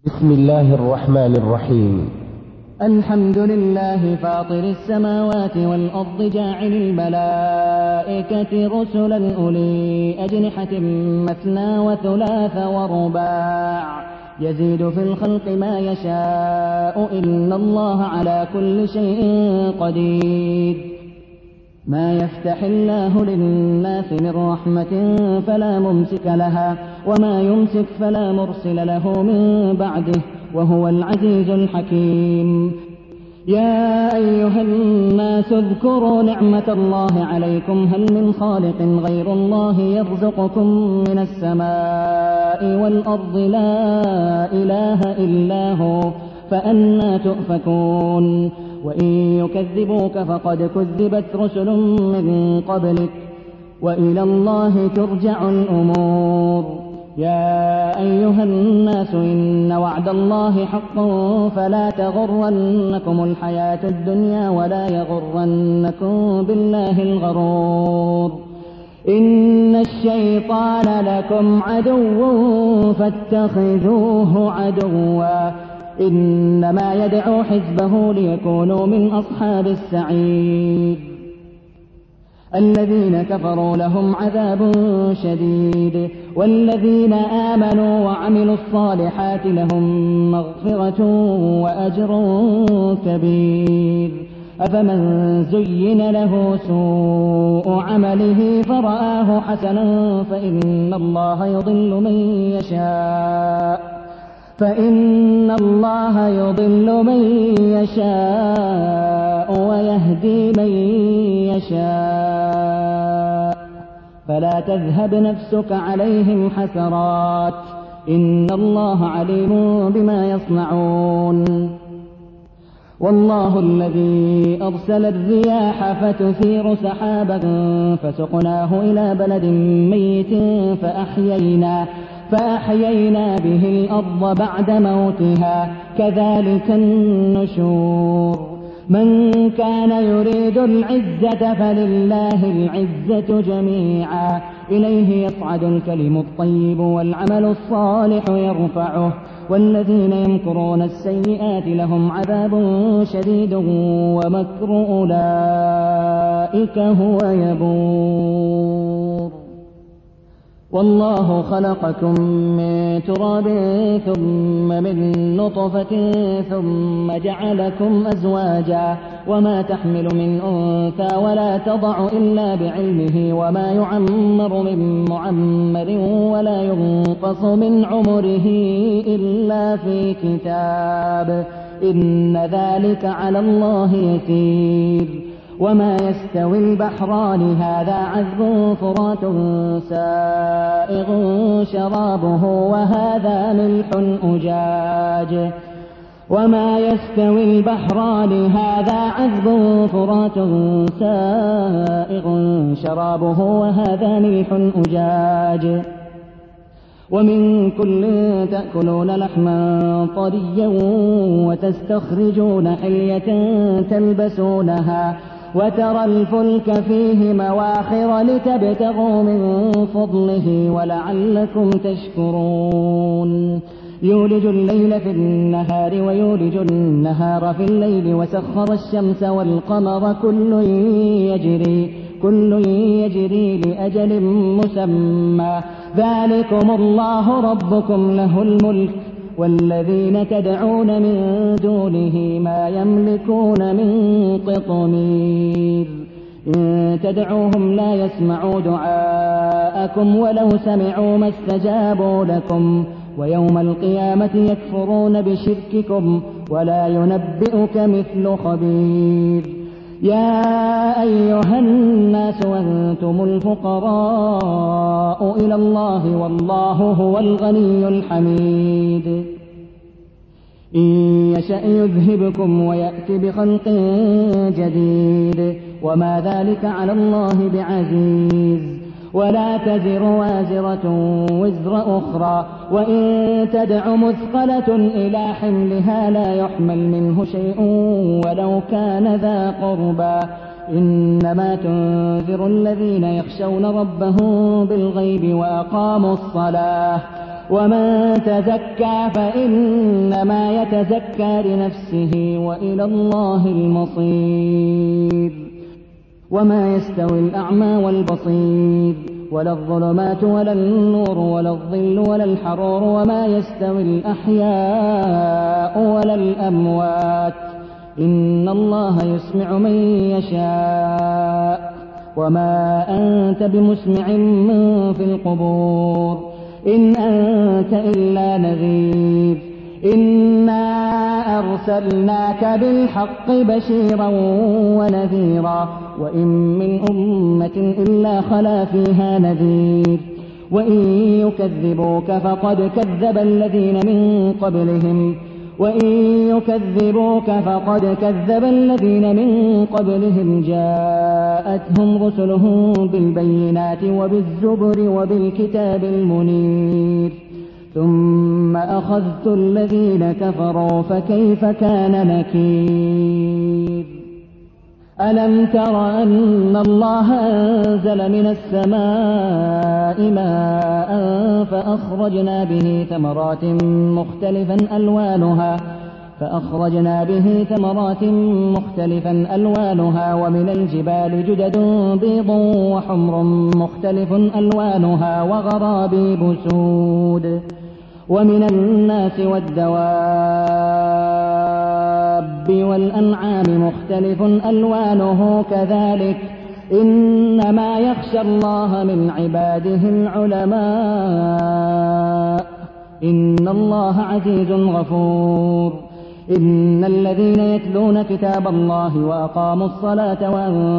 بسم الله الرحمن الرحيم. الحمد لله فاطر السماوات والأرض جاعل الملائكة رسلا أولي أجنحة مثنى وثلاث ورباع يزيد في الخلق ما يشاء إن الله على كل شيء قدير. ما يفتح الله للناس من رحمة فلا ممسك لها وما يمسك فلا مرسل له من بعده وهو العزيز الحكيم. يا أيها الناس اذكروا نعمة الله عليكم هل من خالق غير الله يرزقكم من السماء والأرض لا إله إلا هو فأنى تؤفكون. وإن يكذبوك فقد كذبت رسل من قبلك وإلى الله ترجع الأمور. يا أيها الناس إن وعد الله حق فلا تغرنكم الحياة الدنيا ولا يغرنكم بالله الغرور. إن الشيطان لكم عدو فاتخذوه عدوا إنما يدعو حزبه ليكونوا من أصحاب السعير. الذين كفروا لهم عذاب شديد والذين آمنوا وعملوا الصالحات لهم مغفرة وأجر كبير. أفمن زين له سوء عمله فرآه حسنا فإن الله يضل من يشاء ويهدي من يشاء فلا تذهب نفسك عليهم حسرات إن الله عليم بما يصنعون. والله الذي أرسل الرياح فتثير سحابا فسقناه إلى بلد ميت فأحيينا به الأرض بعد موتها كذلك النشور. من كان يريد العزة فلله العزة جميعا إليه يصعد الكلم الطيب والعمل الصالح يرفعه والذين يمكرون السيئات لهم عذاب شديد ومكر أولئك هو يبور. والله خلقكم من تراب ثم من نطفة ثم جعلكم أزواجا وما تحمل من أنثى ولا تضع إلا بعلمه وما يعمر من معمر ولا ينقص من عمره إلا في كتاب إن ذلك على الله يسير. وما يستوي البحران هذا عذب فرات سائغ شرابه وهذا ملح أجاج وما يستوي البحران هذا عذب فرات سائغ شرابه وهذا ملح أجاج ومن كل تأكلون لحما طريا وتستخرجون حلية تلبسونها وترى الفلك فيه مواخر لتبتغوا من فضله ولعلكم تشكرون. يولج الليل في النهار ويولج النهار في الليل وسخر الشمس والقمر كل يجري لأجل مسمى ذلكم الله ربكم له الملك والذين تدعون من دونه ما يملكون من قطمير. إن تدعوهم لا يسمعوا دعاءكم ولو سمعوا ما استجابوا لكم ويوم القيامة يكفرون بشرككم ولا ينبئك مثل خبير. يا أيها الناس أنتم الفقراء إلى الله والله هو الغني الحميد. إن يشأ يذهبكم ويأت بخلق جديد وما ذلك على الله بعزيز. ولا تزر وازرة وزر أخرى وإن تدع مثقلة إلى حملها لا يحمل منه شيء ولو كان ذا قربى إنما تنذر الذين يخشون ربهم بالغيب وأقاموا الصلاة ومن تزكى فإنما يتزكى لنفسه وإلى الله المصير وما يستوي الأعمى والبصير ولا الظلمات ولا النور ولا الظل ولا الحرور وما يستوي الأحياء ولا الأموات إن الله يسمع من يشاء وما أنت بمسمع من في القبور إن أنت إلا نذير إنا أرسلناك بالحق بشيرا ونذيرا وإن من أمة إلا خلا فيها نذير وإن يكذبوك فقد كذب الذين من قبلهم جاءتهم رسلهم بالبينات وبالزبر وبالكتاب المنير ثم أخذت الذين كفروا فكيف كان نكير ألم تر أن الله أنزل من السماء ماء فأخرجنا به ثمرات مختلفا ألوانها ومن الجبال جدد بيض وحمر مختلف ألوانها وغرابيب سود ومن الناس والدواب والأنعام مختلف ألوانه كذلك إنما يخشى الله من عباده العلماء إن الله عزيز غفور إن الذين يتلون كتاب الله وأقاموا الصلاة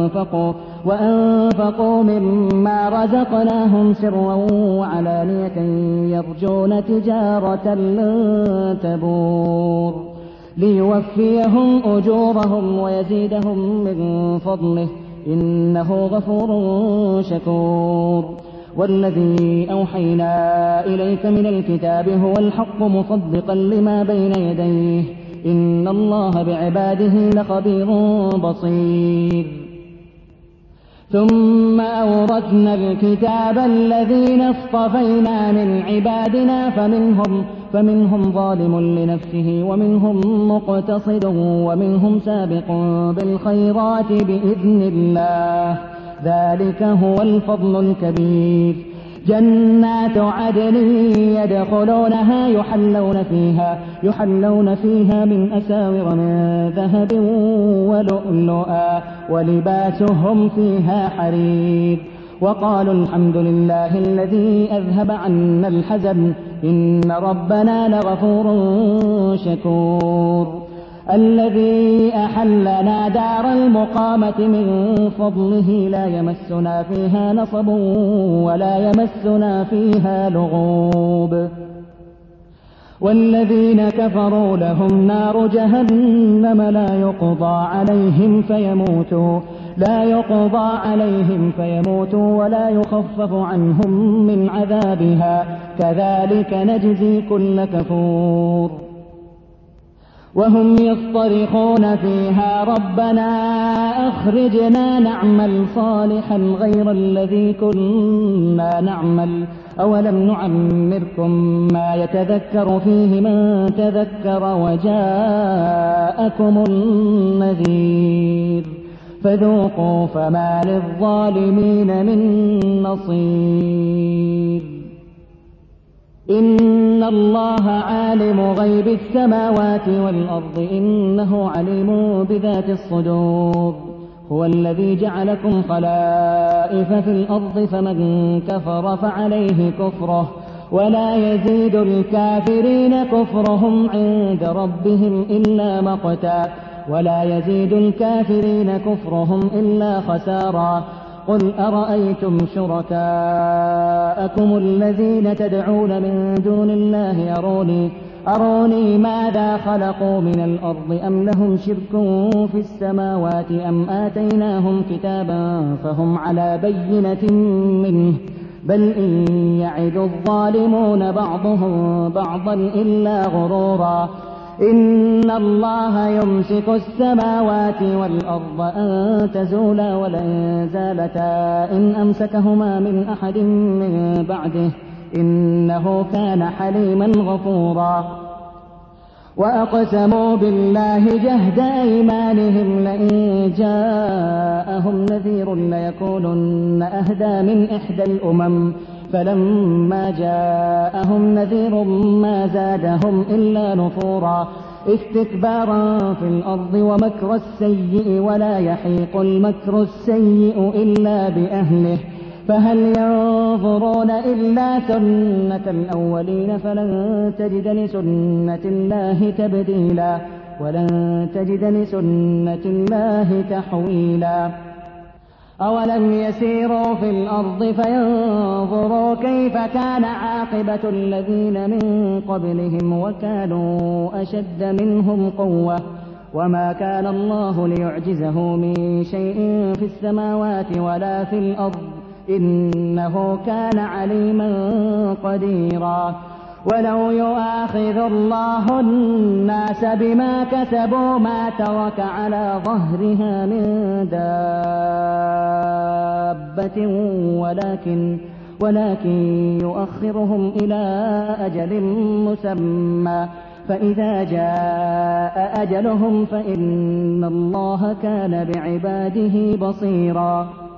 وأنفقوا مما رزقناهم سرا وعلانية يرجون تجارة لن تبور ليوفيهم أجورهم ويزيدهم من فضله إنه غفور شكور والذي أوحينا إليك من الكتاب هو الحق مصدقا لما بين يديه إن الله بعباده لخبير بصير ثم أورثنا الكتاب الذين اصطفينا من عبادنا فمنهم ظالم لنفسه ومنهم مقتصد ومنهم سابق بالخيرات بإذن الله ذلك هو الفضل الكبير جنات عدن يدخلونها يحلون فيها من أساور من ذهب ولؤلؤا ولباسهم فيها حرير وقالوا الحمد لله الذي أذهب عنا الحزن إن ربنا لغفور شكور الذي أحلنا دار المقامة من فضله لا يمسنا فيها نصب ولا يمسنا فيها لغوب والذين كفروا لهم نار جهنم لا يقضى عليهم فيموتوا ولا يخفف عنهم من عذابها كذلك نجزي كل كفور وهم يصطرخون فيها ربنا أخرجنا نعمل صالحا غير الذي كنا نعمل أولم نعمركم ما يتذكر فيه من تذكر وجاءكم النذير فذوقوا فما للظالمين من نصير إن الله عالم غيب السماوات والأرض إنه عليم بذات الصدور هو الذي جعلكم خلائف في الأرض فمن كفر فعليه كفره ولا يزيد الكافرين كفرهم عند ربهم إلا مقتا ولا يزيد الكافرين كفرهم إلا خسارا قل أرأيتم شركاءكم الذين تدعون من دون الله أروني ماذا خلقوا من الأرض أم لهم شرك في السماوات أم آتيناهم كتابا فهم على بينة منه بل إن يعد الظالمون بعضهم بعضا إلا غرورا إن الله يمسك السماوات والأرض أن تزولا ولن زالتا إن أمسكهما من أحد من بعده إنه كان حليما غفورا. وأقسموا بالله جهد أيمانهم لئن جاءهم نذير ليكونن أهدى من إحدى الأمم فلما جاءهم نذير ما زادهم إلا نفورا استكبارا في الأرض ومكر السيء ولا يحيق المكر السيء إلا بأهله فهل ينظرون إلا سنة الأولين فلن تجد لسنة الله تبديلا ولن تجد لسنة الله تحويلا. أولم يسيروا في الأرض فينظروا كيف كان عاقبة الذين من قبلهم وكانوا أشد منهم قوة وما كان الله ليعجزه من شيء في السماوات ولا في الأرض إنه كان عليما قديرا. ولو يؤاخذ الله الناس بما كسبوا ما ترك على ظهرها من دابة ولكن يؤخرهم إلى أجل مسمى فإذا جاء أجلهم فإن الله كان بعباده بصيرا.